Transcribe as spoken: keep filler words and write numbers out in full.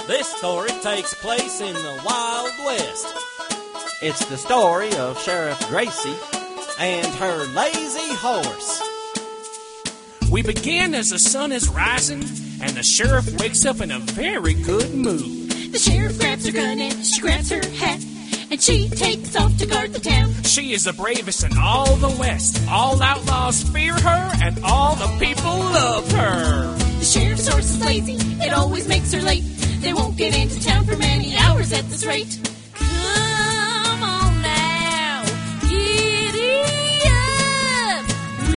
This story takes place in the Wild West. It's the story of Sheriff Gracie and her lazy horse. We begin as the sun is rising, and the sheriff wakes up in a very good mood. The sheriff grabs her gun and she grabs her hat, and she takes off to guard the town. She is the bravest in all the West. All outlaws fear her, and all the people love her. The sheriff's horse is lazy, it always makes her late. They won't get into town for many hours at this rate. Come